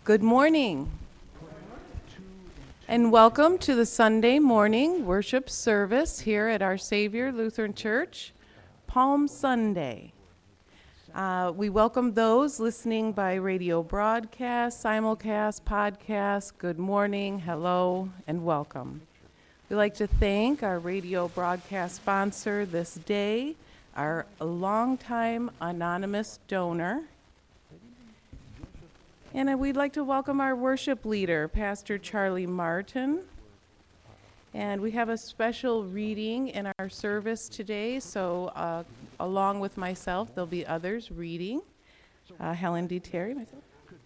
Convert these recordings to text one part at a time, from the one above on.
Good morning, and welcome to the Sunday morning worship service here at Our Savior Lutheran Church, Palm Sunday. We welcome those listening by radio broadcast, simulcast, podcast. Good morning, hello, and welcome. We'd like to thank our radio broadcast sponsor this day, our longtime anonymous donor. And we'd like to welcome our worship leader, Pastor Charlie Martin. And we have a special reading in our service today, so along with myself, there'll be others reading. Helen D. Terry, myself.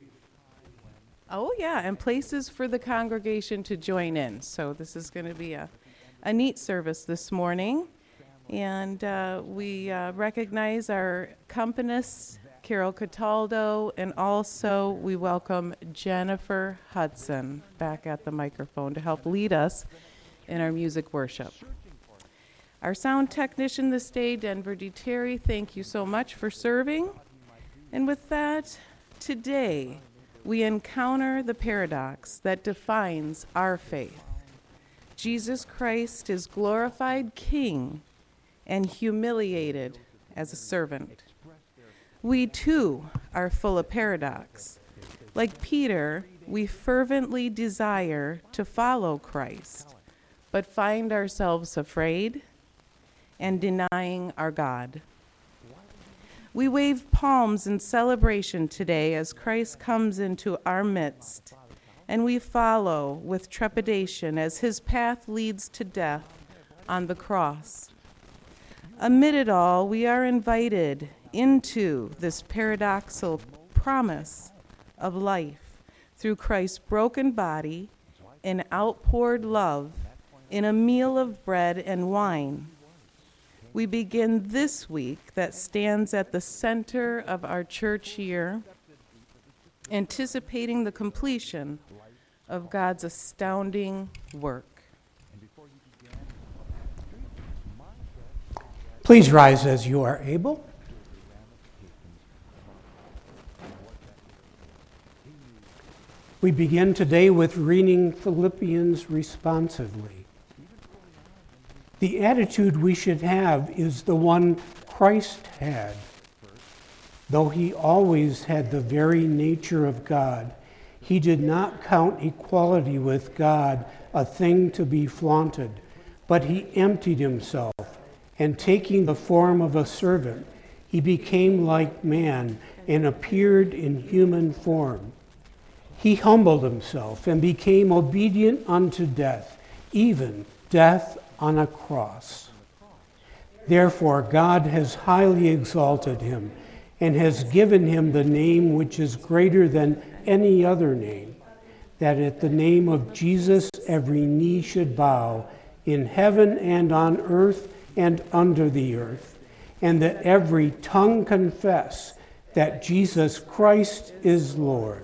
Oh yeah, and places for the congregation to join in. So this is going to be a neat service this morning. And we recognize our accompanist, Carol Cataldo, and also we welcome Jennifer Hudson back at the microphone to help lead us in our music worship. Our sound technician this day, Denver D. Terry, thank you so much for serving. And with that, today we encounter the paradox that defines our faith. Jesus Christ is glorified King and humiliated as a servant. We too are full of paradox. Like Peter, we fervently desire to follow Christ, but find ourselves afraid and denying our God. We wave palms in celebration today as Christ comes into our midst, and we follow with trepidation as his path leads to death on the cross. Amid it all, we are invited into this paradoxical promise of life through Christ's broken body and outpoured love in a meal of bread and wine. We begin this week that stands at the center of our church year, anticipating the completion of God's astounding work. Please rise as you are able. We begin today with reading Philippians responsively. The attitude we should have is the one Christ had. Though he always had the very nature of God, he did not count equality with God a thing to be flaunted, but he emptied himself, and taking the form of a servant, he became like man and appeared in human form. He humbled himself and became obedient unto death, even death on a cross. Therefore, God has highly exalted him and has given him the name which is greater than any other name, that at the name of Jesus every knee should bow in heaven and on earth and under the earth, and that every tongue confess that Jesus Christ is Lord.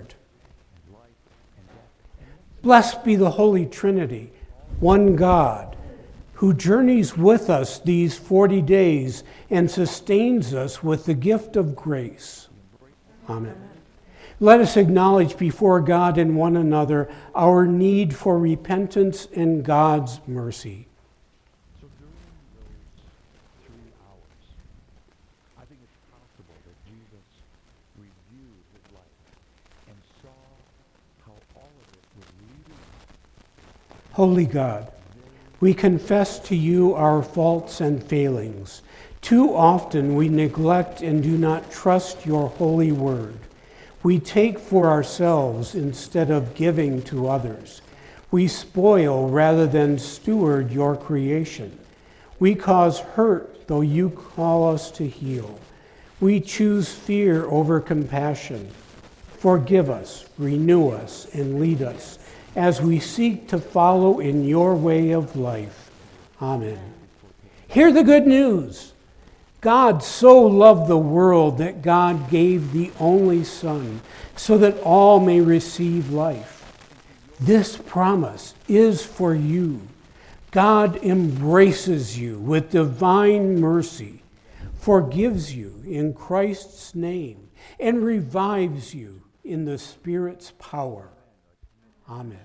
Blessed be the Holy Trinity, one God, who journeys with us these 40 days and sustains us with the gift of grace. Amen. Let us acknowledge before God and one another our need for repentance and God's mercy. So during those 3 hours, I think it's possible that Jesus reviewed his life and saw how all of it was leading. Holy God, we confess to you our faults and failings. Too often we neglect and do not trust your holy word. We take for ourselves instead of giving to others. We spoil rather than steward your creation. We cause hurt, though you call us to heal. We choose fear over compassion. Forgive us, renew us, and lead us as we seek to follow in your way of life. Amen. Hear the good news. God so loved the world that God gave the only Son, so that all may receive life. This promise is for you. God embraces you with divine mercy, forgives you in Christ's name, and revives you in the Spirit's power. Amen.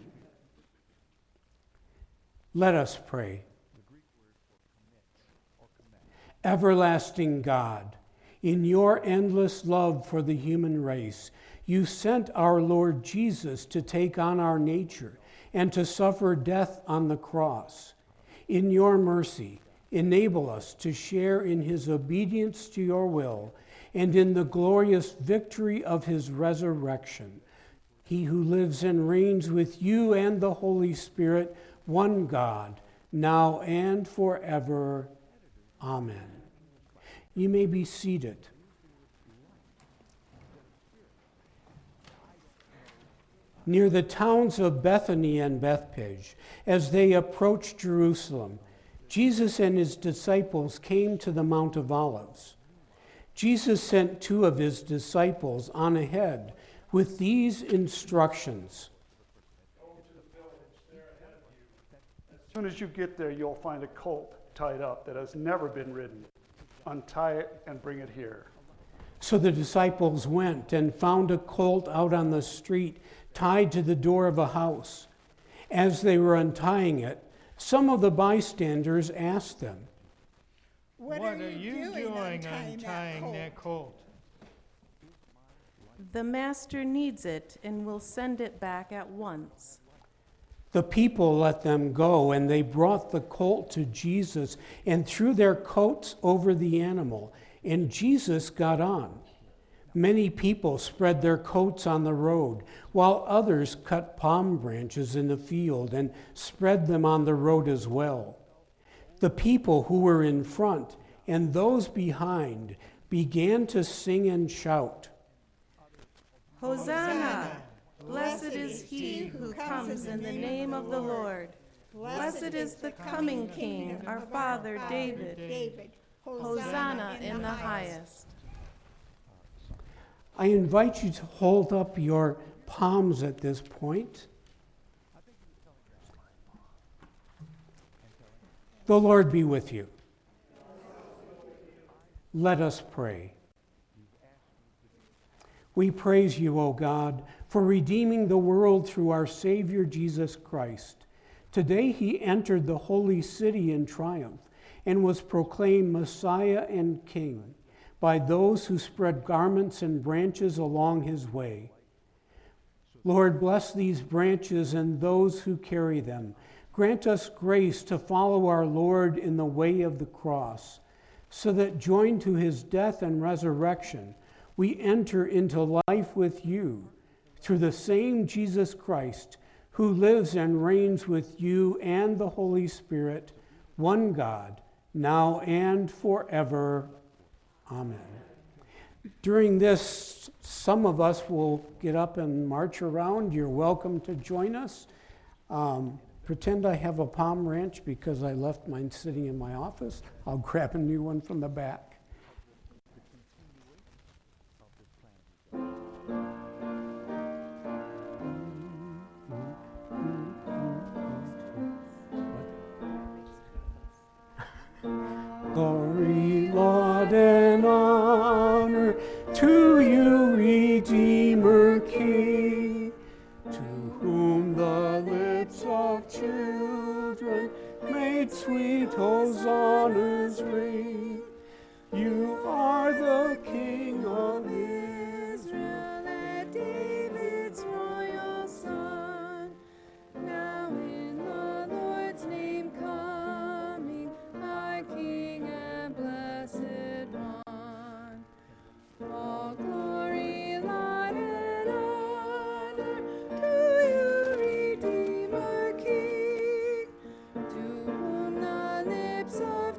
Let us pray. Everlasting God, in your endless love for the human race, you sent our Lord Jesus to take on our nature and to suffer death on the cross. In your mercy, enable us to share in his obedience to your will and in the glorious victory of his resurrection. He who lives and reigns with you and the Holy Spirit, one God, now and forever. Amen. You may be seated. Near the towns of Bethany and Bethphage, as they approached Jerusalem, Jesus and his disciples came to the Mount of Olives. Jesus sent 2 of his disciples on ahead with these instructions. As soon as you get there, you'll find a colt tied up that has never been ridden. Untie it and bring it here. So the disciples went and found a colt out on the street, tied to the door of a house. As they were untying it, some of the bystanders asked them, What are you doing untying that colt? The master needs it and will send it back at once. The people let them go, and they brought the colt to Jesus and threw their coats over the animal, and Jesus got on. Many people spread their coats on the road, while others cut palm branches in the field and spread them on the road as well. The people who were in front and those behind began to sing and shout, Hosanna! Blessed is he who comes in the name of the Lord. Blessed is the coming King, our father David. Hosanna in the highest. I invite you to hold up your palms at this point. The Lord be with you. Let us pray. We praise you, O God, for redeeming the world through our Savior Jesus Christ. Today he entered the holy city in triumph and was proclaimed Messiah and King by those who spread garments and branches along his way. Lord, bless these branches and those who carry them. Grant us grace to follow our Lord in the way of the cross, so that joined to his death and resurrection, we enter into life with you through the same Jesus Christ, who lives and reigns with you and the Holy Spirit, one God, now and forever. Amen. During this, some of us will get up and march around. You're welcome to join us. Pretend I have a palm wrench because I left mine sitting in my office. I'll grab a new one from the back. Glory, laud, and honor to you, Redeemer King, to whom the lips of children made sweet hosannas ring. You are the King of Israel, and David's royal son, now in the Lord's name coming, our King and blessed one. All glory, laud, and honor to you, Redeemer King, to whom the lips of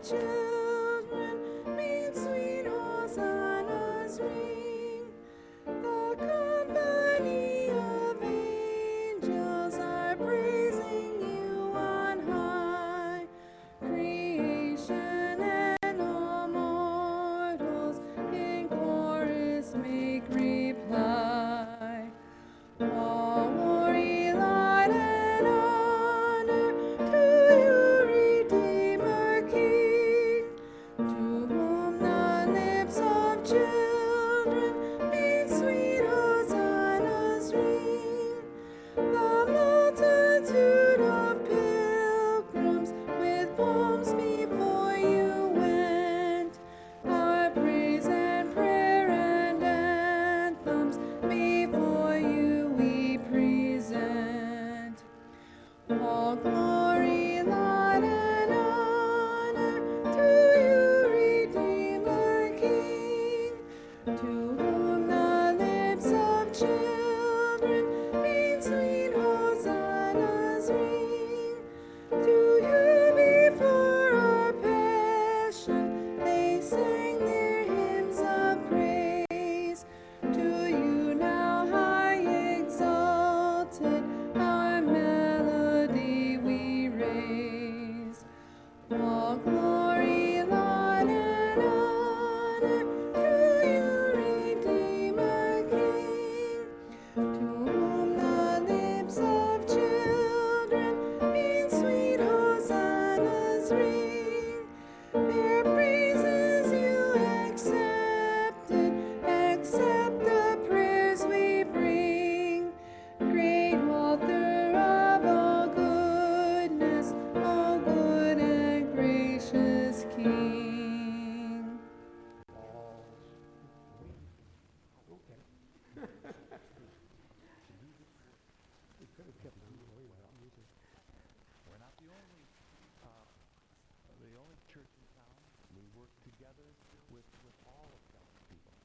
the only church in town. We work together with all of God's people.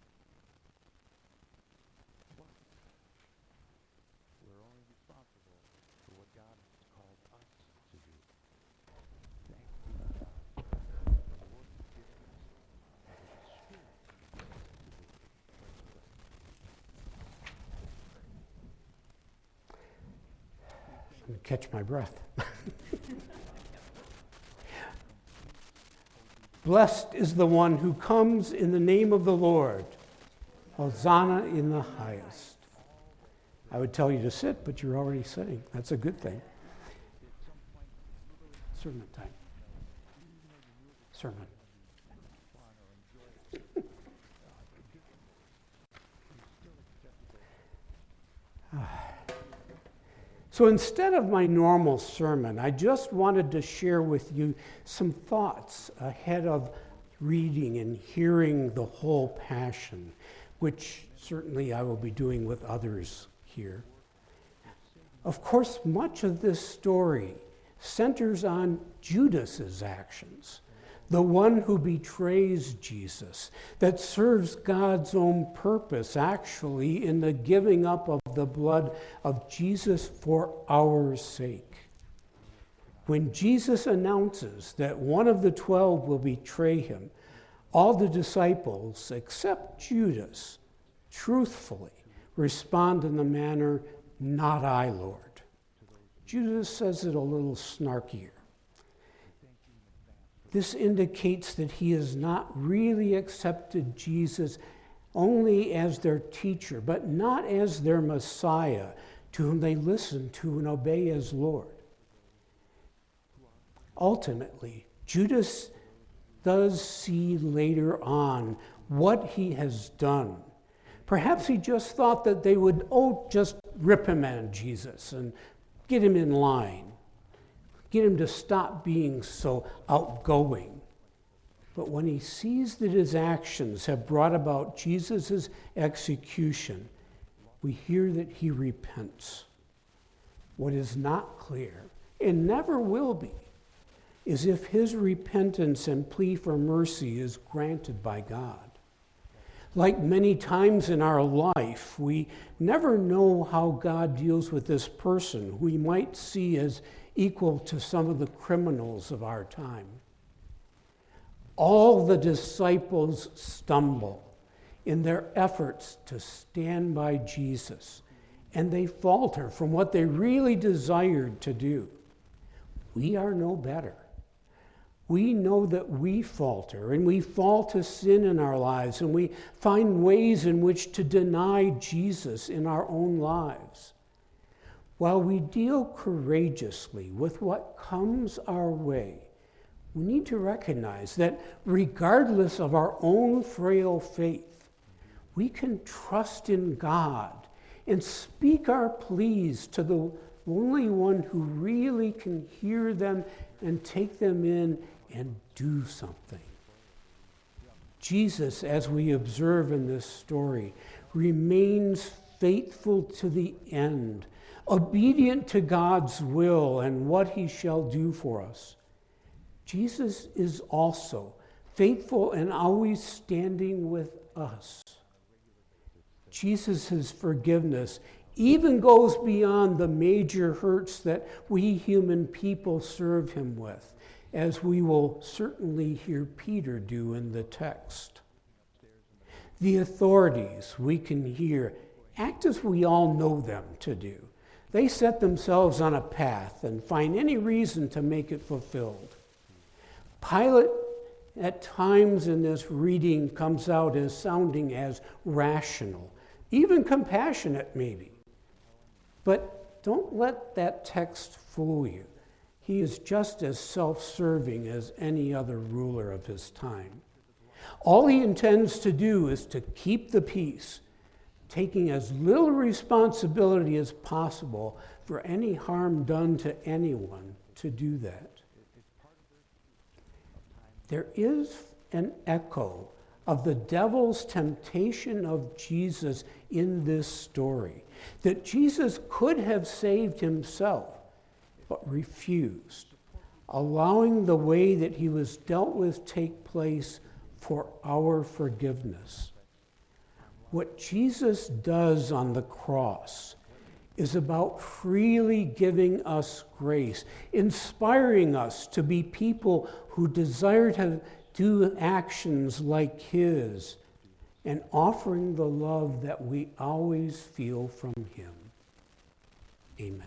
But we're only responsible for what God has called us to do. Thank you for the work He's given us and for the Spirit to do. Let me catch my breath. Blessed is the one who comes in the name of the Lord. Hosanna in the highest. I would tell you to sit, but you're already sitting. That's a good thing. Sermon time. Sermon. So instead of my normal sermon, I just wanted to share with you some thoughts ahead of reading and hearing the whole Passion, which certainly I will be doing with others here. Of course, much of this story centers on Judas's actions, the one who betrays Jesus, that serves God's own purpose, actually, in the giving up of the blood of Jesus for our sake. When Jesus announces that one of the 12 will betray him, all the disciples, except Judas, truthfully respond in the manner, "Not I, Lord." Judas says it a little snarkier. This indicates that he has not really accepted Jesus only as their teacher, but not as their Messiah, to whom they listen to and obey as Lord. Ultimately, Judas does see later on what he has done. Perhaps he just thought that they would, just reprimand Jesus and get him in line. Get him to stop being so outgoing. But when he sees that his actions have brought about Jesus' execution, we hear that he repents. What is not clear, and never will be, is if his repentance and plea for mercy is granted by God. Like many times in our life, we never know how God deals with this person who we might see as equal to some of the criminals of our time. All the disciples stumble in their efforts to stand by Jesus, and they falter from what they really desired to do. We are no better. We know that we falter, and we fall to sin in our lives, and we find ways in which to deny Jesus in our own lives. While we deal courageously with what comes our way, we need to recognize that regardless of our own frail faith, we can trust in God and speak our pleas to the only one who really can hear them and take them in and do something. Jesus, as we observe in this story, remains faithful to the end, obedient to God's will and what he shall do for us. Jesus is also faithful and always standing with us. Jesus' forgiveness even goes beyond the major hurts that we human people serve him with, as we will certainly hear Peter do in the text. The authorities, we can hear, act as we all know them to do. They set themselves on a path and find any reason to make it fulfilled. Pilate, at times in this reading, comes out as sounding as rational, even compassionate maybe. But don't let that text fool you. He is just as self-serving as any other ruler of his time. All he intends to do is to keep the peace, taking as little responsibility as possible for any harm done to anyone to do that. There is an echo of the devil's temptation of Jesus in this story, that Jesus could have saved himself, but refused. allowing the way that he was dealt with take place for our forgiveness. What Jesus does on the cross is about freely giving us grace, inspiring us to be people who desire to do actions like his, and offering the love that we always feel from him. Amen.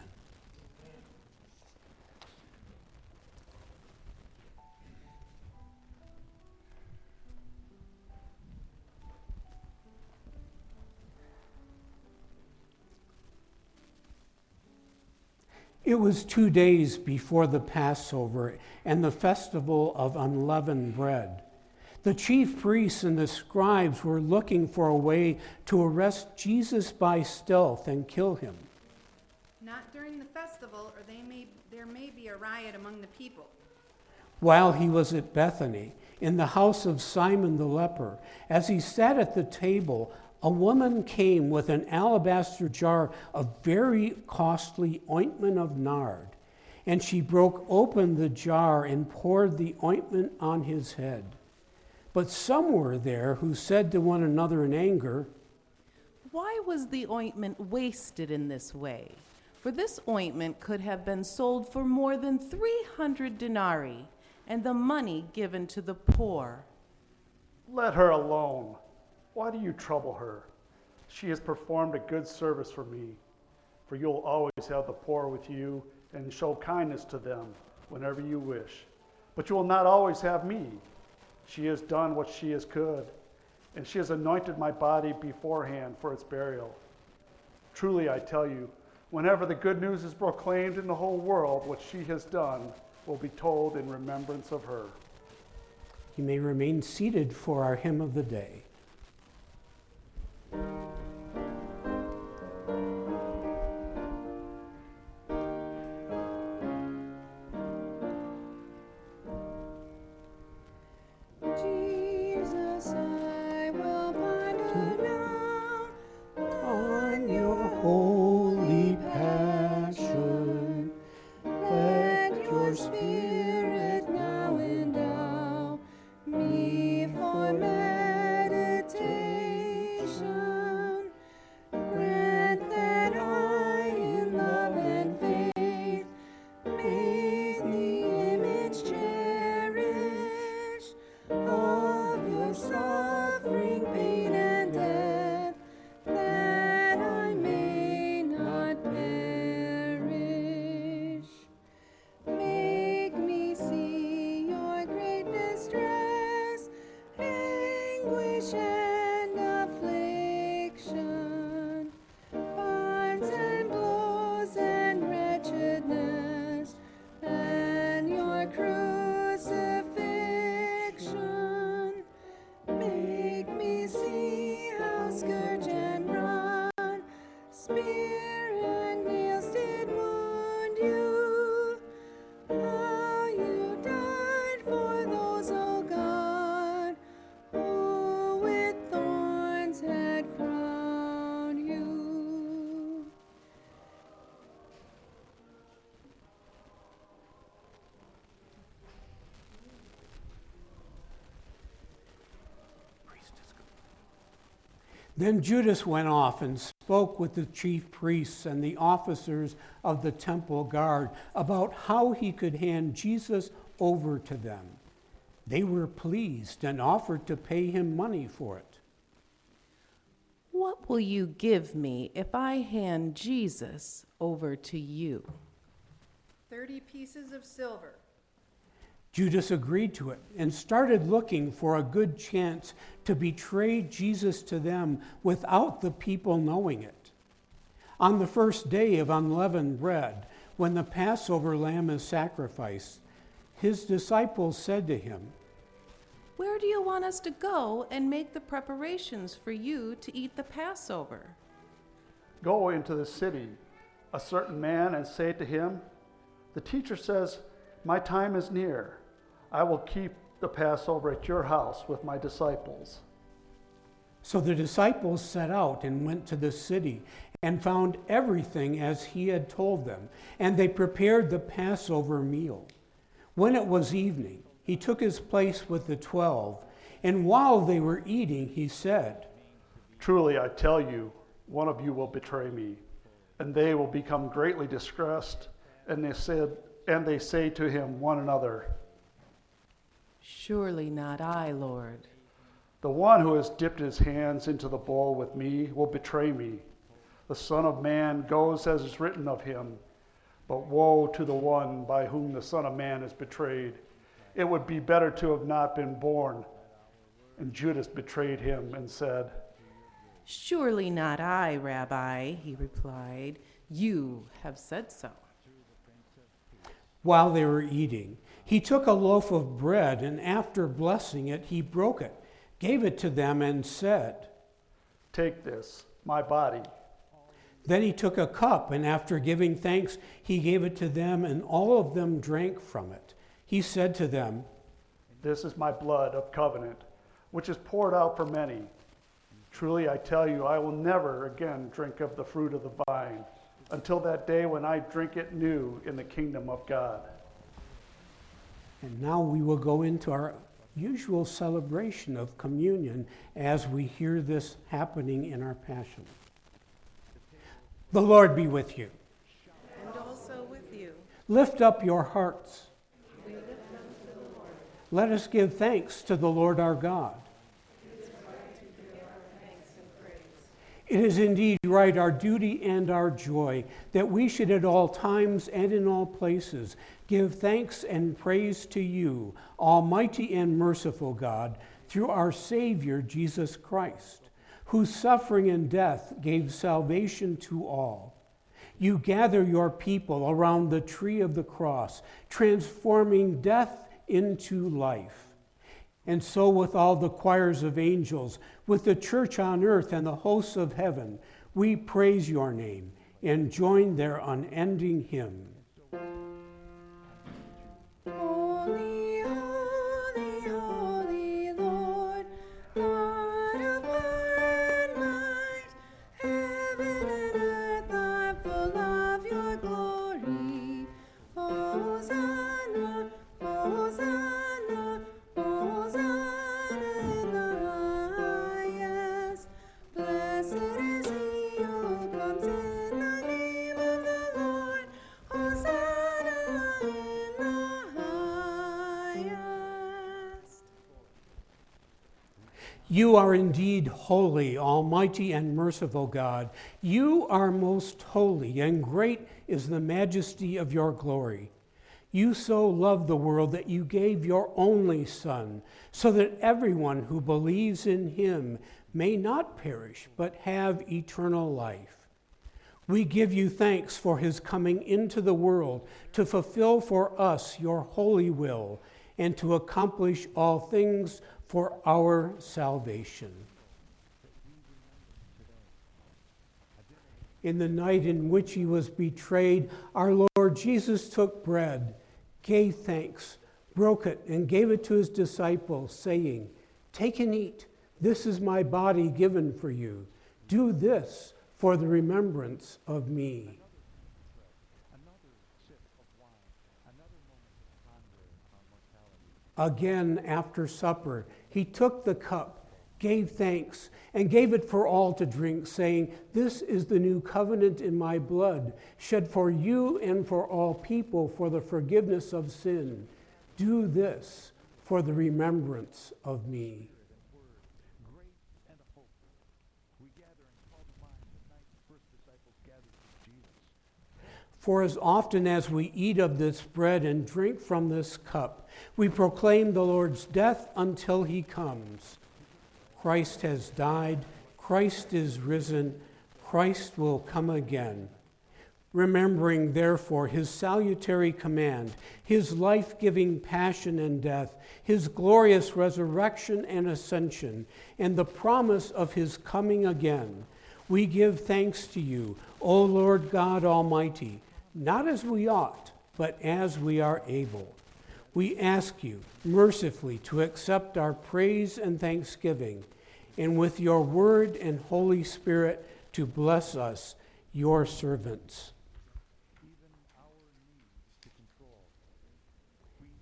It was 2 days before the Passover and the festival of unleavened bread. The chief priests and the scribes were looking for a way to arrest Jesus by stealth and kill him. Not during the festival, or there may be a riot among the people. While he was at Bethany, in the house of Simon the leper, as he sat at the table, a woman came with an alabaster jar of very costly ointment of nard, and she broke open the jar and poured the ointment on his head. But some were there who said to one another in anger, "Why was the ointment wasted in this way? For this ointment could have been sold for more than 300 denarii, and the money given to the poor." Let her alone. Why do you trouble her? She has performed a good service for me, for you'll always have the poor with you and show kindness to them whenever you wish. But you will not always have me. She has done what she has could, and she has anointed my body beforehand for its burial. Truly, I tell you, whenever the good news is proclaimed in the whole world, what she has done will be told in remembrance of her. You may remain seated for our hymn of the day. Jesus, I will ponder now On your holy passion, let your spirit now endow me for meditation. Grant that I, in love and faith, may the image cherish of your suffering, pain, and death, that I may not perish. Make me see your great distress, anguish and affliction, bonds and blows and wretchedness, and your crucifixion. Make me see how scourge and rod, spear and nails did wound you, how you died for those, O God, who with thorns had crowned you. Then Judas went off and spoke with the chief priests and the officers of the temple guard about how he could hand Jesus over to them. They were pleased and offered to pay him money for it. "What will you give me if I hand Jesus over to you?" 30 pieces of silver. Judas agreed to it and started looking for a good chance to betray Jesus to them without the people knowing it. On the first day of unleavened bread, when the Passover lamb is sacrificed, his disciples said to him, "Where do you want us to go and make the preparations for you to eat the Passover?" Go into the city, a certain man, and say to him, the teacher says, my time is near. I will keep the Passover at your house with my disciples. So the disciples set out and went to the city and found everything as he had told them, and they prepared the Passover meal. When it was evening, he took his place with the 12, and while they were eating, he said, Truly I tell you, one of you will betray me. And they will become greatly distressed, and they say to him one another, Surely not I, Lord. The one who has dipped his hands into the bowl with me will betray me. The Son of Man goes as is written of him, but woe to the one by whom the Son of Man is betrayed. It would be better to have not been born. And Judas betrayed him and said, Surely not I, Rabbi, he replied. You have said so. While they were eating, he took a loaf of bread, and after blessing it, he broke it, gave it to them, and said, Take this, my body. Then he took a cup, and after giving thanks, he gave it to them, and all of them drank from it. He said to them, This is my blood of covenant, which is poured out for many. Truly I tell you, I will never again drink of the fruit of the vine, until that day when I drink it new in the kingdom of God. And now we will go into our usual celebration of communion as we hear this happening in our Passion. The Lord be with you. And also with you. Lift up your hearts. Let us give thanks to the Lord our God. It is indeed right, our duty and our joy, that we should at all times and in all places give thanks and praise to you, Almighty and merciful God, through our Savior Jesus Christ, whose suffering and death gave salvation to all. You gather your people around the tree of the cross, transforming death into life. And so with all the choirs of angels, with the church on earth and the hosts of heaven, we praise your name and join their unending hymn. Holy, holy, holy Lord, God of power and might, heaven and earth are full of your glory. Hosanna, Hosanna, Hosanna in the highest. Blessed is he who comes in the name of the Lord. Hosanna in the highest. You are indeed holy, almighty and merciful God. You are most holy, and great is the majesty of your glory. You so loved the world that you gave your only Son, so that everyone who believes in him may not perish, but have eternal life. We give you thanks for his coming into the world to fulfill for us your holy will and to accomplish all things for our salvation. In the night in which he was betrayed, our Lord Jesus took bread, gave thanks, broke it, and gave it to his disciples, saying, Take and eat. This is my body given for you. Do this for the remembrance of me. Again, after supper, he took the cup, gave thanks, and gave it for all to drink, saying, This is the new covenant in my blood, shed for you and for all people for the forgiveness of sin. Do this for the remembrance of me. For as often as we eat of this bread and drink from this cup, we proclaim the Lord's death until he comes. Christ has died, Christ is risen, Christ will come again. Remembering, therefore, his salutary command, his life-giving passion and death, his glorious resurrection and ascension, and the promise of his coming again, we give thanks to you, O Lord God Almighty, not as we ought, but as we are able. We ask you mercifully to accept our praise and thanksgiving, and with your word and Holy Spirit to bless us, your servants.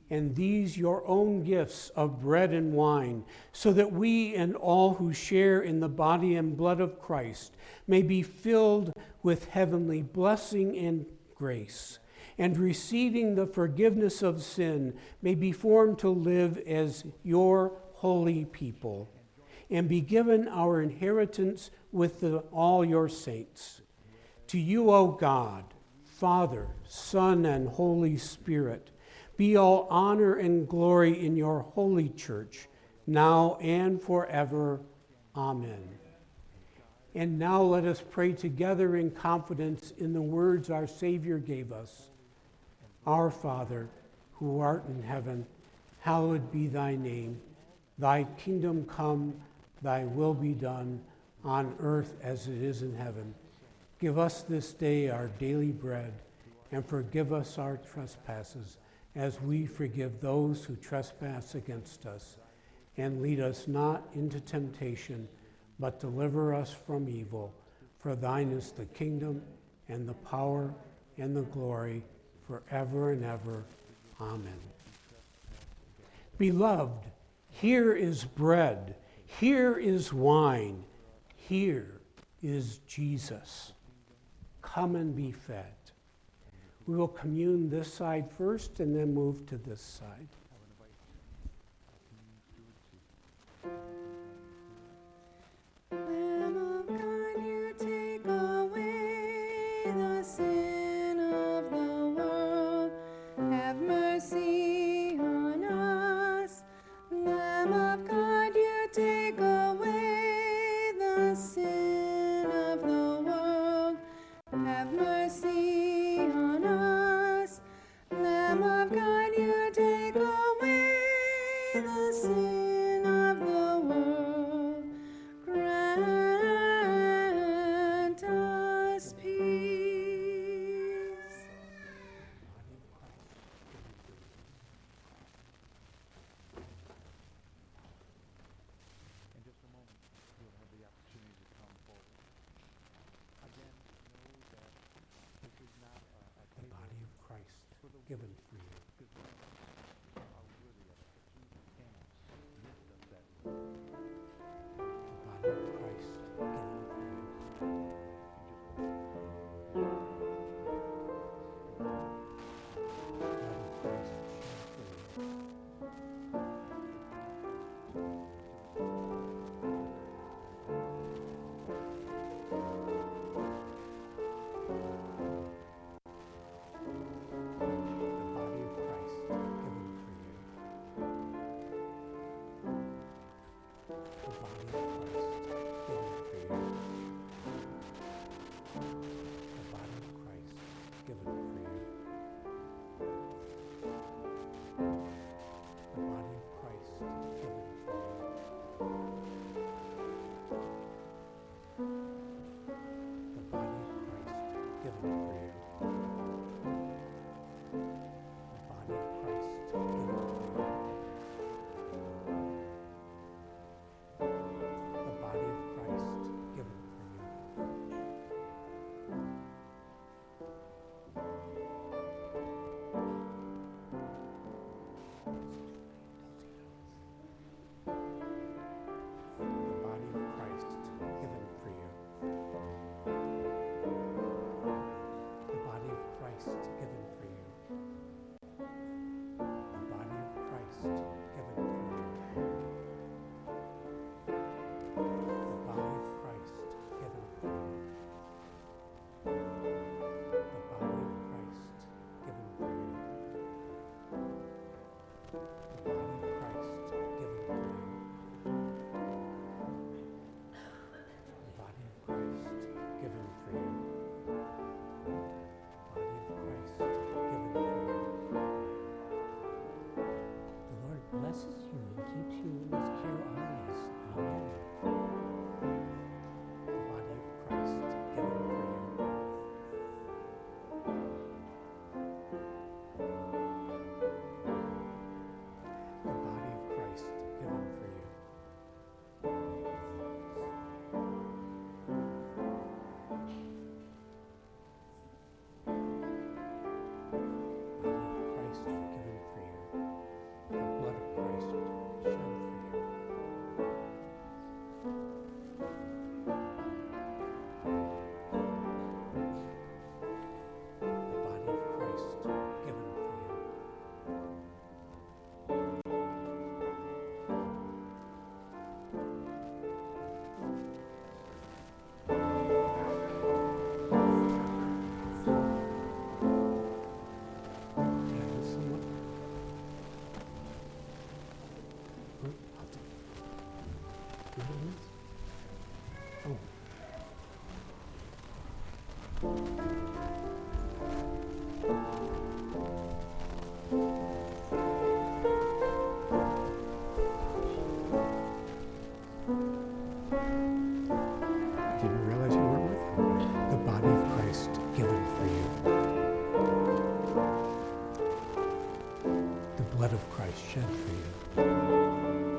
and these your own gifts of bread and wine, so that we and all who share in the body and blood of Christ may be filled with heavenly blessing and grace, and receiving the forgiveness of sin, may be formed to live as your holy people, and be given our inheritance with all your saints. To you, O God, Father, Son, and Holy Spirit, be all honor and glory in your holy church, now and forever. Amen. And now let us pray together in confidence in the words our Savior gave us. Our Father, who art in heaven, hallowed be thy name. Thy kingdom come, thy will be done, on earth as it is in heaven. Give us this day our daily bread, and forgive us our trespasses, as we forgive those who trespass against us. And lead us not into temptation, but deliver us from evil. For thine is the kingdom, and the power, and the glory, forever and ever. Amen. Beloved, here is bread, here is wine, here is Jesus. Come and be fed. We will commune this side first and then move to this side. Lamb of God, you take away the sin of the world. Have mercy on us. Lamb of God, you take away the sin of the world. Have mercy on us. Lamb of God, you take away the sin of the world. Grant us peace. In just a moment, you'll have the opportunity to come forward. Again, know that this is not a The table body of Christ for the given for you. because we are worthy of it, but you can lift up that word. The body of Christ given for you. Blood of Christ shed for you. The body of Christ given for you. The body of Christ given for you. The body of Christ given for you. The body of Christ given for you. The body of Christ given for you. The body of Christ given for you. The body of Christ given for you. The body of Christ given for you. The body of Christ given for you. The body of Christ given for you. The body of Christ given for you. The body of Christ given for you. The body of Christ given for you. The body of Christ given for you. The body of Christ given for you. The Lord blesses you and keeps you in his care always. Amen. The body of Christ given for you. The body of Christ given for you. Body of Christ given for you. blood of Christ shed for you.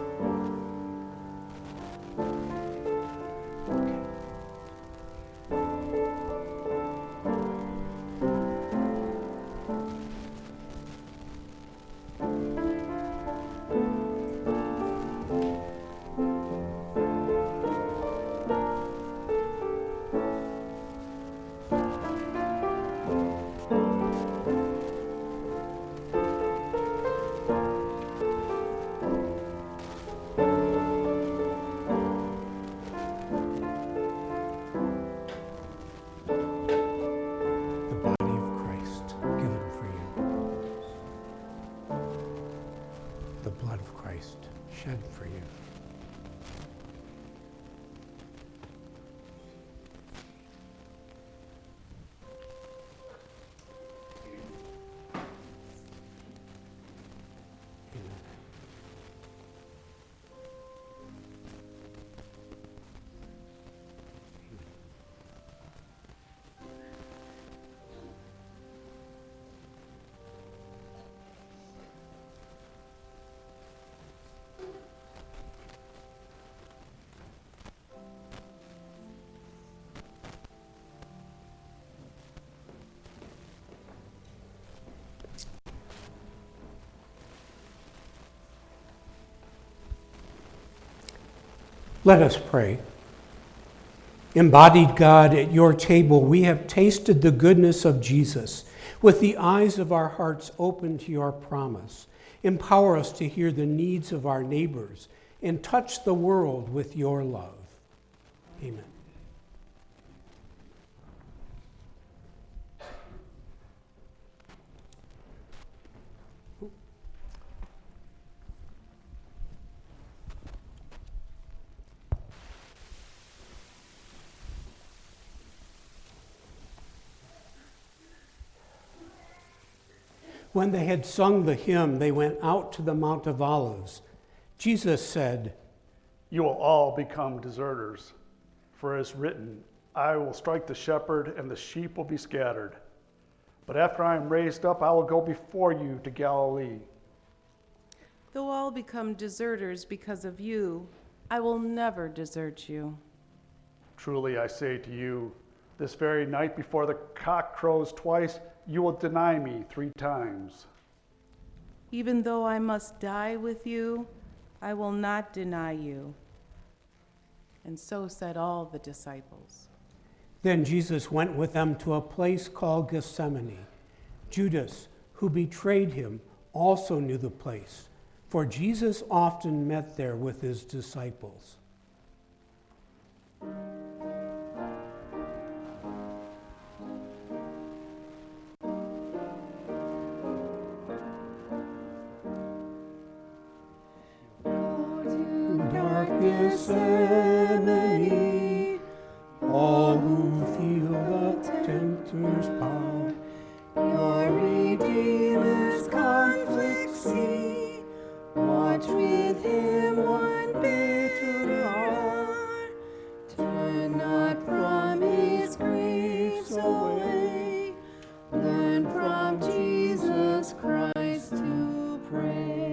Shed for you. Let us pray. Embodied God, at your table we have tasted the goodness of Jesus. With the eyes of our hearts open to your promise, empower us to hear the needs of our neighbors and touch the world with your love. Amen. When they had sung the hymn, they went out to the Mount of Olives. Jesus said, "You will all become deserters, for as written, I will strike the shepherd and the sheep will be scattered. But after I am raised up, I will go before you to Galilee." Though all become deserters because of you, I will never desert you. Truly I say to you, this very night before the cock crows twice, you will deny me 3 times. Even though I must die with you, I will not deny you. And so said all the disciples. Then Jesus went with them to a place called Gethsemane. Judas, who betrayed him, also knew the place, for Jesus often met there with his disciples. Gethsemane, all who feel the tempter's power, your Redeemer's conflict see, watch with him one bitter hour, turn not from his griefs away, learn from Jesus Christ to pray.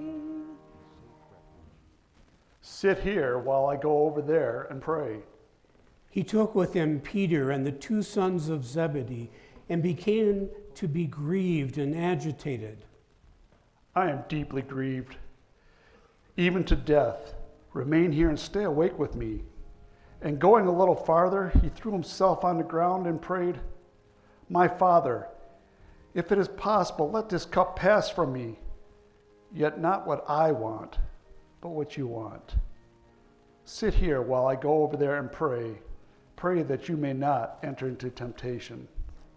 Sit here while I go over there and pray. He took with him Peter and the 2 sons of Zebedee and began to be grieved and agitated. I am deeply grieved, even to death. Remain here and stay awake with me. And going a little farther, he threw himself on the ground and prayed, My Father, if it is possible, let this cup pass from me. Yet not what I want, but what you want. Sit here while I go over there and pray. Pray that you may not enter into temptation.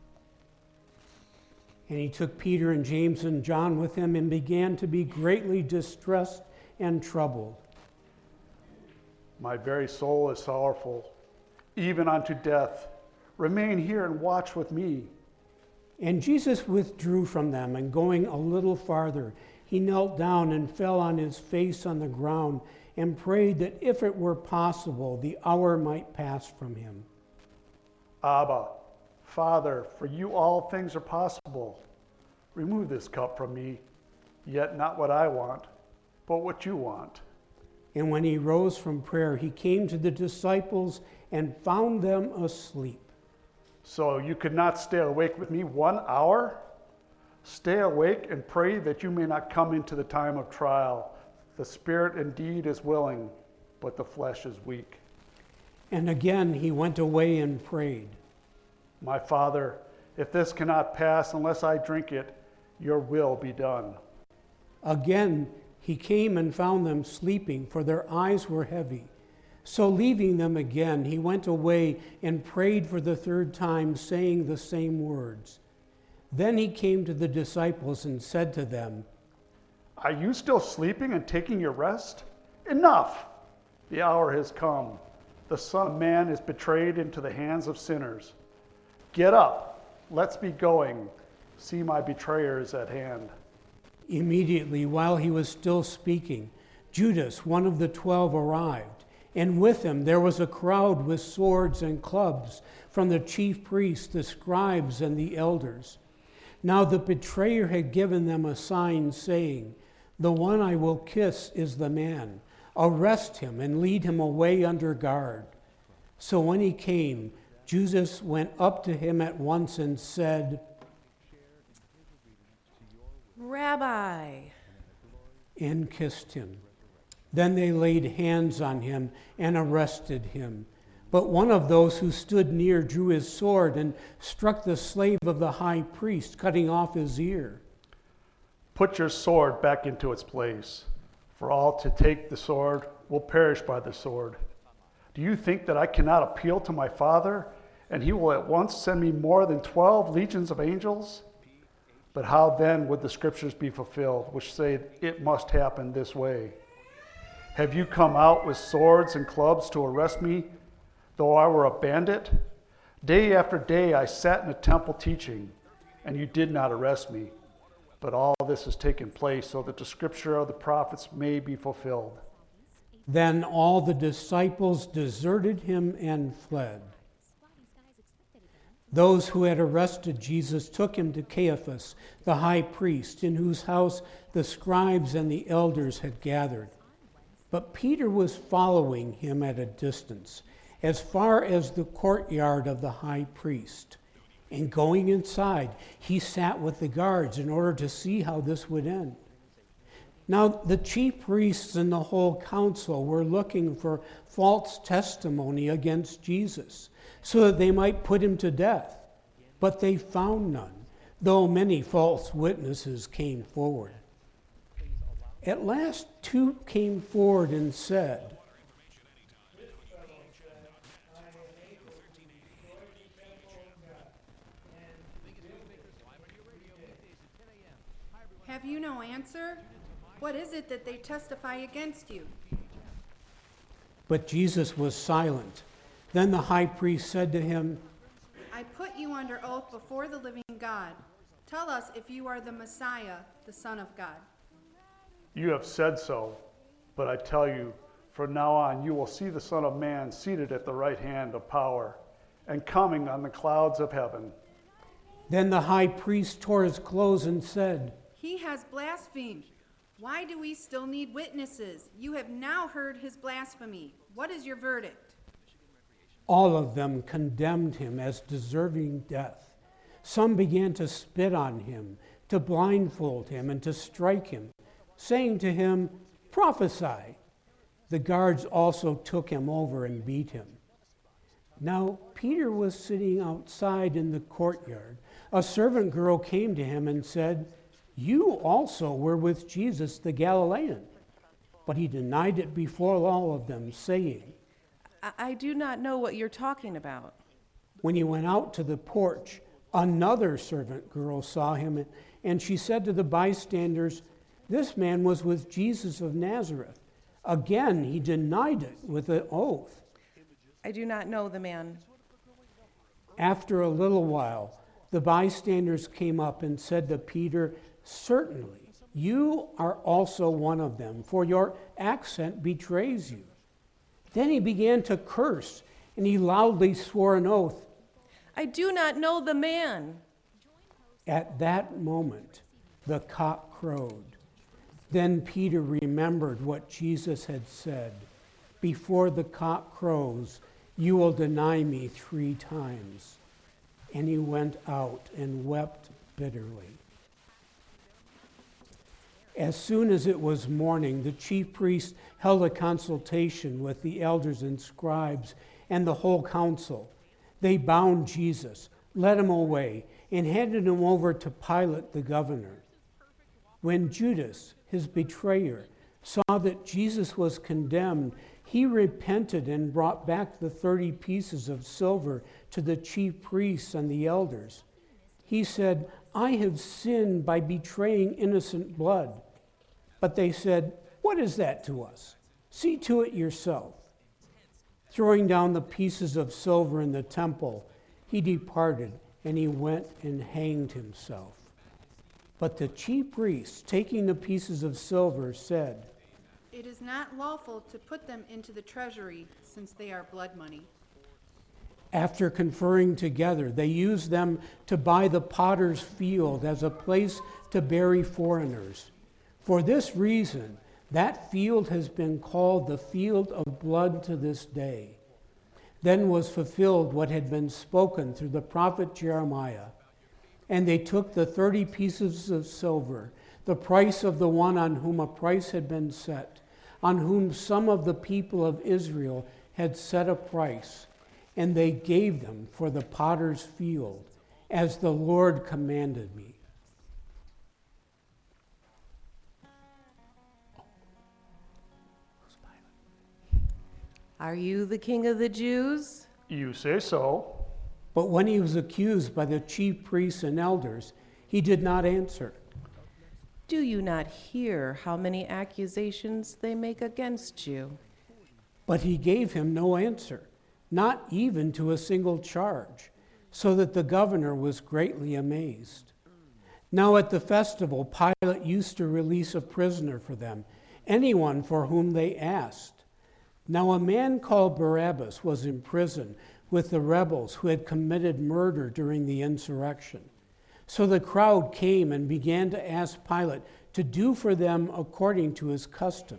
And he took Peter and James and John with him and began to be greatly distressed and troubled. My very soul is sorrowful, even unto death. Remain here and watch with me. And Jesus withdrew from them, and going a little farther, he knelt down and fell on his face on the ground and prayed that if it were possible, the hour might pass from him. Abba, Father, for you all things are possible. Remove this cup from me, Yet not what I want, but what you want. And when he rose from prayer, he came to the disciples and found them asleep. So you could not stay awake with me 1 hour? Stay awake and pray that you may not come into the time of trial. The spirit indeed is willing, but the flesh is weak. And again he went away and prayed. My Father, if this cannot pass unless I drink it, your will be done. Again he came and found them sleeping, for their eyes were heavy. So leaving them again, he went away and prayed for the third time, saying the same words. Then he came to the disciples and said to them, Are you still sleeping and taking your rest? Enough! The hour has come. The Son of Man is betrayed into the hands of sinners. Get up, let's be going. See, my betrayer is at hand. Immediately, while he was still speaking, Judas, one of the 12, arrived, and with him there was a crowd with swords and clubs from the chief priests, the scribes, and the elders. Now the betrayer had given them a sign, saying, The one I will kiss is the man. Arrest him and lead him away under guard. So when he came, Judas went up to him at once and said, Rabbi. and kissed him. Then they laid hands on him and arrested him. But one of those who stood near drew his sword and struck the slave of the high priest, cutting off his ear. Put your sword back into its place, for all to take the sword will perish by the sword. Do you think that I cannot appeal to my Father, and he will at once send me more than 12 legions of angels? But how then would the scriptures be fulfilled, which say it must happen this way? Have you come out with swords and clubs to arrest me, though I were a bandit? Day after day I sat in the temple teaching, and you did not arrest me. But all this has taken place so that the scripture of the prophets may be fulfilled. Then all the disciples deserted him and fled. Those who had arrested Jesus took him to Caiaphas, the high priest, in whose house the scribes and the elders had gathered. But Peter was following him at a distance, as far as the courtyard of the high priest. And going inside, he sat with the guards in order to see how this would end. Now the chief priests and the whole council were looking for false testimony against Jesus, so that they might put him to death. But they found none, though many false witnesses came forward. At last 2 came forward and said, Have you no answer? What is it that they testify against you? But Jesus was silent. Then the high priest said to him, I put you under oath before the living God. Tell us if you are the Messiah, the Son of God. You have said so, but I tell you, from now on you will see the Son of Man seated at the right hand of power and coming on the clouds of heaven. Then the high priest tore his clothes and said, He has blasphemed. Why do we still need witnesses? You have now heard his blasphemy. What is your verdict? All of them condemned him as deserving death. Some began to spit on him, to blindfold him, and to strike him, saying to him, Prophesy. The guards also took him over and beat him. Now Peter was sitting outside in the courtyard. A servant girl came to him and said, You also were with Jesus the Galilean. But he denied it before all of them, saying, I do not know what you're talking about. When he went out to the porch, another servant girl saw him, and she said to the bystanders, This man was with Jesus of Nazareth. Again, he denied it with an oath. I do not know the man. After a little while, the bystanders came up and said to Peter, Certainly, you are also one of them, for your accent betrays you. Then he began to curse, and he loudly swore an oath. I do not know the man. At that moment, the cock crowed. Then Peter remembered what Jesus had said, "Before the cock crows, you will deny me 3 times." And he went out and wept bitterly. As soon as it was morning, the chief priest held a consultation with the elders and scribes and the whole council. They bound Jesus, led him away, and handed him over to Pilate the governor. When Judas, his betrayer, saw that Jesus was condemned, he repented and brought back the 30 pieces of silver to the chief priests and the elders. He said, "I have sinned by betraying innocent blood." But they said, "What is that to us? See to it yourself." Throwing down the pieces of silver in the temple, he departed, and he went and hanged himself. But the chief priests, taking the pieces of silver, said, It is not lawful to put them into the treasury, since they are blood money. After conferring together, they used them to buy the potter's field as a place to bury foreigners. For this reason, that field has been called the field of blood to this day. Then was fulfilled what had been spoken through the prophet Jeremiah. And they took the 30 pieces of silver, the price of the one on whom a price had been set, on whom some of the people of Israel had set a price, and they gave them for the potter's field, as the Lord commanded me. Are you the King of the Jews? You say so. But when he was accused by the chief priests and elders, he did not answer. Do you not hear how many accusations they make against you? But he gave him no answer, not even to a single charge, so that the governor was greatly amazed. Now at the festival, Pilate used to release a prisoner for them, anyone for whom they asked. Now a man called Barabbas was in prison with the rebels who had committed murder during the insurrection. So the crowd came and began to ask Pilate to do for them according to his custom.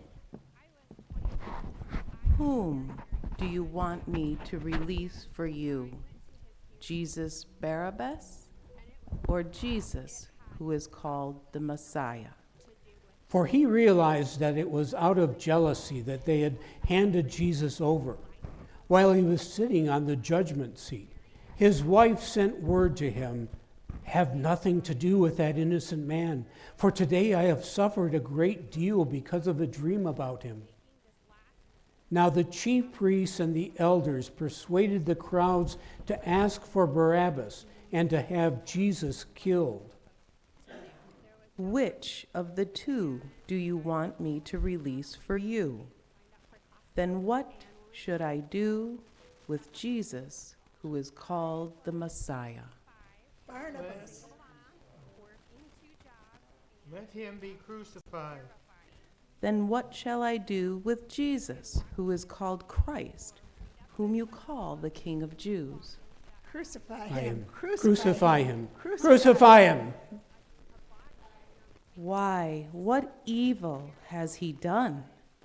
Whom do you want me to release for you? Jesus Barabbas, or Jesus who is called the Messiah? For he realized that it was out of jealousy that they had handed Jesus over. While he was sitting on the judgment seat, his wife sent word to him, "Have nothing to do with that innocent man, for today I have suffered a great deal because of a dream about him." Now the chief priests and the elders persuaded the crowds to ask for Barabbas and to have Jesus killed. Which of the two do you want me to release for you? Then what should I do with Jesus, who is called the Messiah? Barnabas. Let him be crucified. Then what shall I do with Jesus, who is called Christ, whom you call the King of Jews? Crucify Crucify him. him. Crucify him. Why, what evil has he done?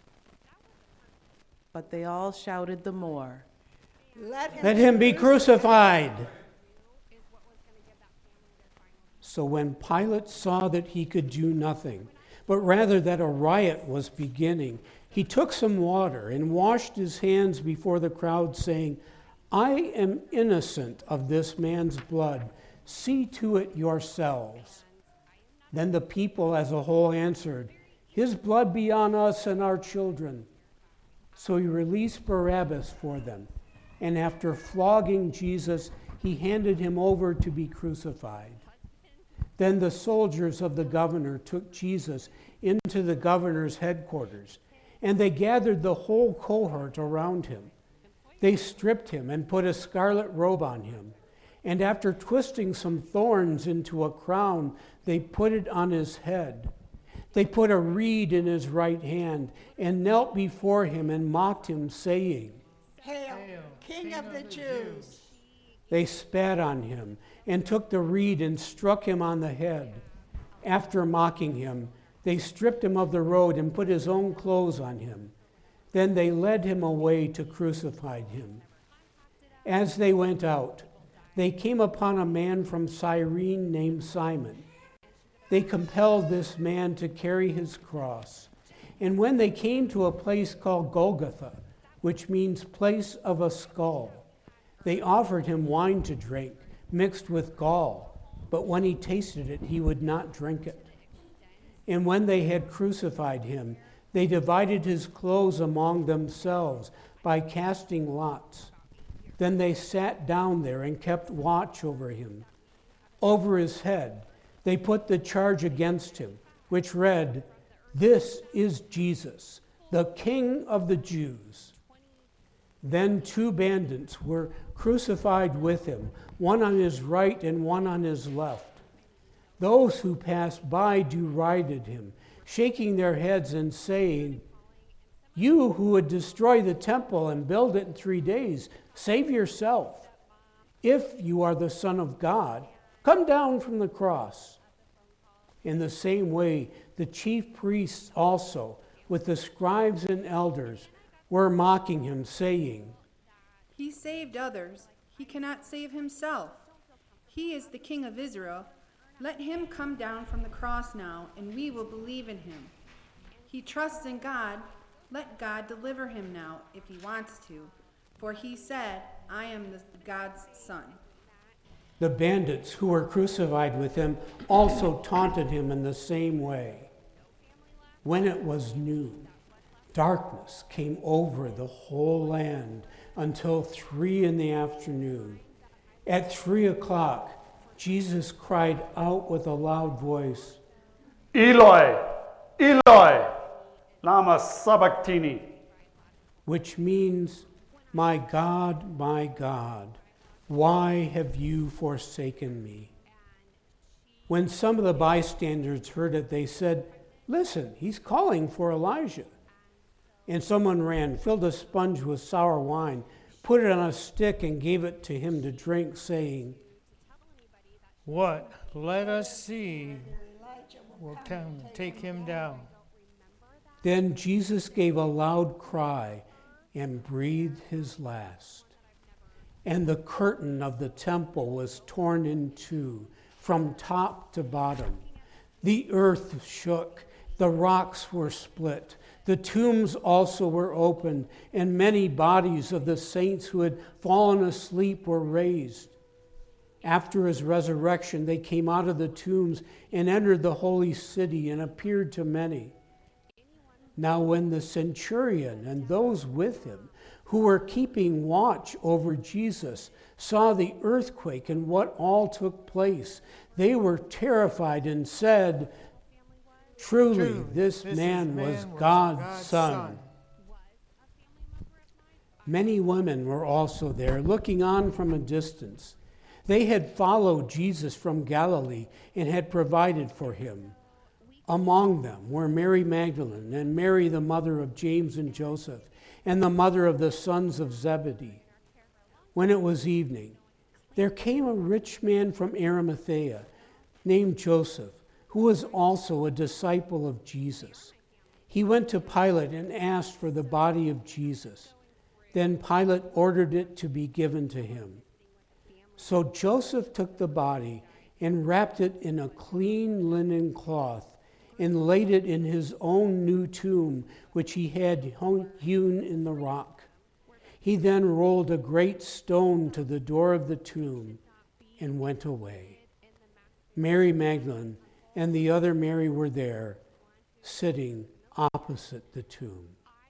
But they all shouted the more, Let him be crucified. So when Pilate saw that he could do nothing, but rather that a riot was beginning, he took some water and washed his hands before the crowd, saying, "I am innocent of this man's blood. See to it yourselves." Then the people as a whole answered, "His blood be on us and our children." So he released Barabbas for them, and after flogging Jesus, he handed him over to be crucified. Then the soldiers of the governor took Jesus into the governor's headquarters, and they gathered the whole cohort around him. They stripped him and put a scarlet robe on him, and after twisting some thorns into a crown, they put it on his head. They put a reed in his right hand and knelt before him and mocked him, saying, Hail, King of the Jews. They spat on him and took the reed and struck him on the head. After mocking him, They stripped him of the robe and put his own clothes on him. Then they led him away to crucify him. As they went out, they came upon a man from Cyrene named Simon. They compelled this man to carry his cross. And when they came to a place called Golgotha, which means place of a skull, they offered him wine to drink, mixed with gall. But when he tasted it, he would not drink it. And when they had crucified him, they divided his clothes among themselves by casting lots. Then they sat down there and kept watch over him. Over his head, they put the charge against him, which read, "This is Jesus, the King of the Jews." Then 2 bandits were crucified with him, one on his right and one on his left. Those who passed by derided him, shaking their heads and saying, "You who would destroy the temple and build it in 3 days, save yourself. If you are the Son of God, come down from the cross." In the same way, the chief priests also, with the scribes and elders, were mocking him, saying, He saved others. He cannot save himself. He is the King of Israel. Let him come down from the cross now, and we will believe in him. He trusts in God. Let God deliver him now, if he wants to. For he said, I am God's son. The bandits who were crucified with him also taunted him in the same way. When it was noon, darkness came over the whole land until 3 p.m. At 3:00, Jesus cried out with a loud voice, Eloi, Eloi, lama sabachthani, which means, my God, why have you forsaken me?" When some of the bystanders heard it, they said, "Listen, he's calling for Elijah." And someone ran, filled a sponge with sour wine, put it on a stick, and gave it to him to drink, saying, What? Let us see. We'll come take him down. Then Jesus gave a loud cry and breathed his last. And the curtain of the temple was torn in two from top to bottom. The earth shook, the rocks were split, the tombs also were opened, and many bodies of the saints who had fallen asleep were raised. After his resurrection, they came out of the tombs and entered the holy city and appeared to many. Now when the centurion and those with him who were keeping watch over Jesus saw the earthquake and what all took place, they were terrified and said, Truly, this man was God's Son. Many women were also there, looking on from a distance. They had followed Jesus from Galilee and had provided for him. Among them were Mary Magdalene and Mary, the mother of James and Joseph, and the mother of the sons of Zebedee. When it was evening, there came a rich man from Arimathea named Joseph, who was also a disciple of Jesus. He went to Pilate and asked for the body of Jesus. Then Pilate ordered it to be given to him. So Joseph took the body and wrapped it in a clean linen cloth and laid it in his own new tomb, which he had hewn in the rock. He then rolled a great stone to the door of the tomb and went away. Mary Magdalene and the other Mary were there, sitting opposite the tomb.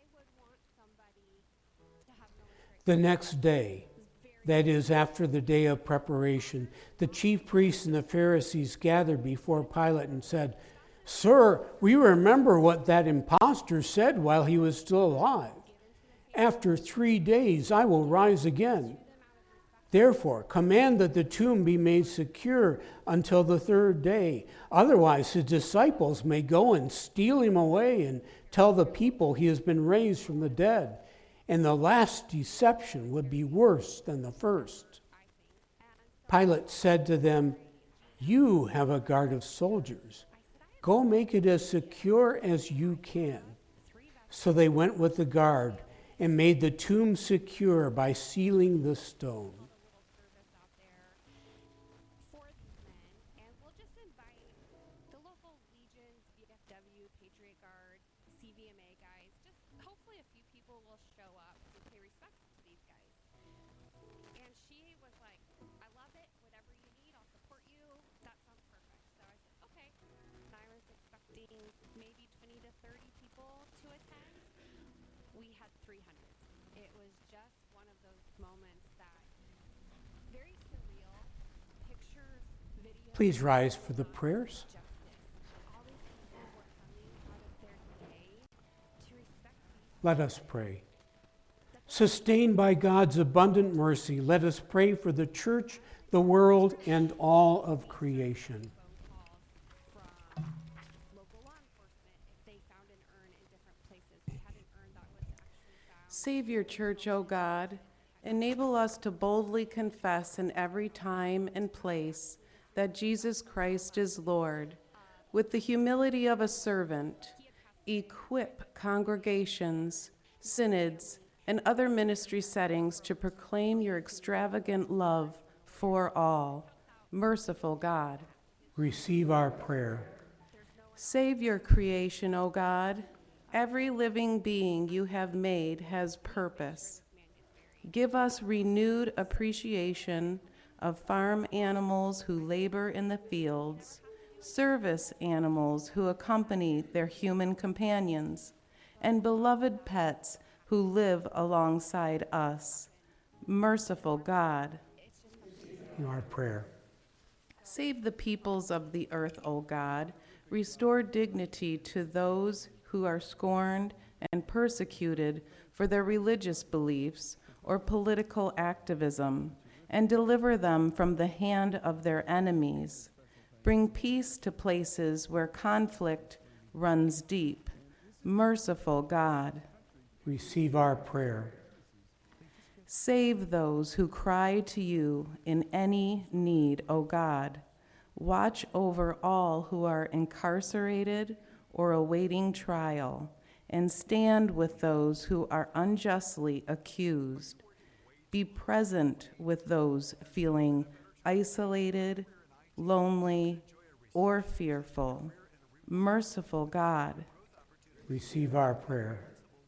The next day, that is, after the day of preparation, the chief priests and the Pharisees gathered before Pilate and said, Sir, we remember what that impostor said while he was still alive. After 3 days I will rise again. Therefore, command that the tomb be made secure until the 3rd day. Otherwise, his disciples may go and steal him away and tell the people he has been raised from the dead. And the last deception would be worse than the first. Pilate said to them, You have a guard of soldiers. Go make it as secure as you can. So they went with the guard and made the tomb secure by sealing the stone. Service out there for these men, and we'll just invite the local legions, VFW, Patriot Guard, CVMA guys. Just hopefully a few people will show up to pay respects to these guys. And she was like, "I love it. Whatever you need, I'll support you. That sounds perfect." So I said, "Okay." And I was expecting maybe 20 to 30 people to attend. We had 300. It was just one of those moments that very surreal. Pictures, videos. Please rise for the prayers. Justice. All these people were coming out of their day to respect these. Let us pray. Sustained by God's abundant mercy, let us pray for the church, the world, and all of creation. Phone calls from local law enforcement if they found an urn in different places. We had an urn that was actually found. Save your church, O God. Enable us to boldly confess in every time and place that Jesus Christ is Lord. With the humility of a servant, equip congregations, synods, and other ministry settings to proclaim your extravagant love for all. Merciful God. Receive our prayer. Save your creation, O God. Every living being you have made has purpose. Give us renewed appreciation of farm animals who labor in the fields, service animals who accompany their human companions, and beloved pets who live alongside us. Merciful God. Our prayer. Save the peoples of the earth, O God. Restore dignity to those who are scorned and persecuted for their religious beliefs or political activism, and deliver them from the hand of their enemies. Bring peace to places where conflict runs deep. Merciful God. Receive our prayer. Save those who cry to you in any need, O God. Watch over all who are incarcerated or awaiting trial, and stand with those who are unjustly accused. Be present with those feeling isolated, lonely, or fearful. Merciful God. Receive our prayer.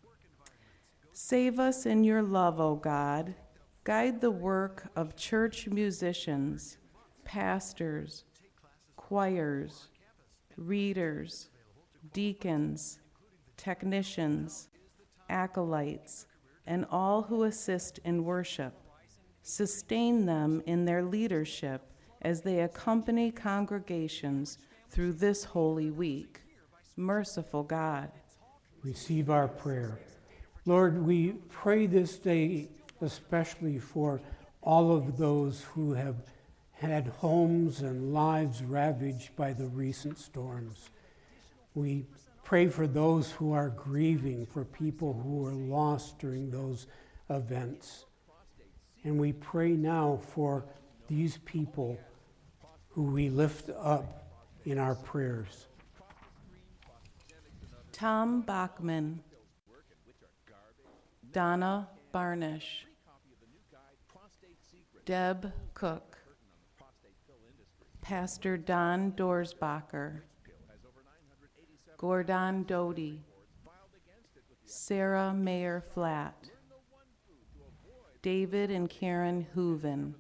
Save us in your love, O God. Guide the work of church musicians, pastors, choirs, readers, deacons, technicians, acolytes, and all who assist in worship. Sustain them in their leadership as they accompany congregations through this holy week. Merciful God. Receive our prayer. Lord, we pray this day especially for all of those who have had homes and lives ravaged by the recent storms. We pray for those who are grieving, for people who were lost during those events. And we pray now for these people who we lift up in our prayers. Tom Bachman, Donna Barnish, Deb Cook, Pastor Don Dorsbacher, Gordon Doty, Sarah Mayer Flatt, David and Karen Hooven,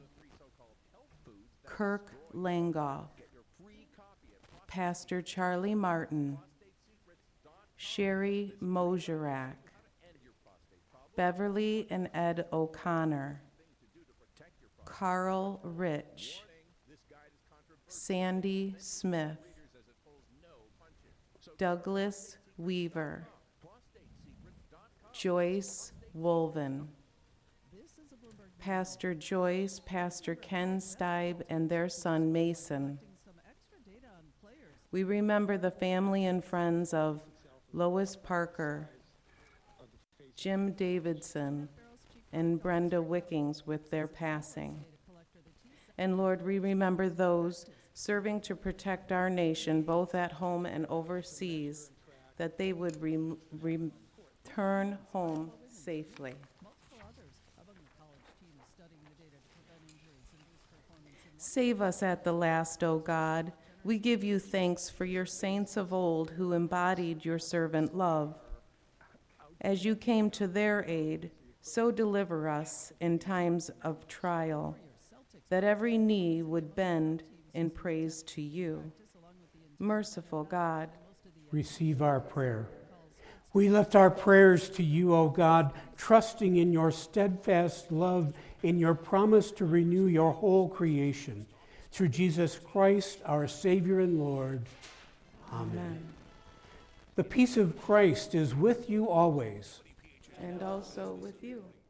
Kirk Langoff, Pastor Charlie Martin, Sherry Moserak, Beverly and Ed O'Connor, Carl Rich, Sandy Smith, Douglas Weaver, Joyce Wolven, Pastor Joyce, Pastor Ken Stibe, and their son Mason. We remember the family and friends of Lois Parker, Jim Davidson, and Brenda Wickings with their passing. And Lord, we remember those serving to protect our nation, both at home and overseas, that they would return home safely. Save us at the last, O God. We give you thanks for your saints of old who embodied your servant love. As you came to their aid, so deliver us in times of trial, that every knee would bend in praise to you. Merciful God, receive our prayer. We lift our prayers to you, O God, trusting in your steadfast love, in your promise to renew your whole creation. Through Jesus Christ, our Savior and Lord. Amen. The peace of Christ is with you always. And also with you.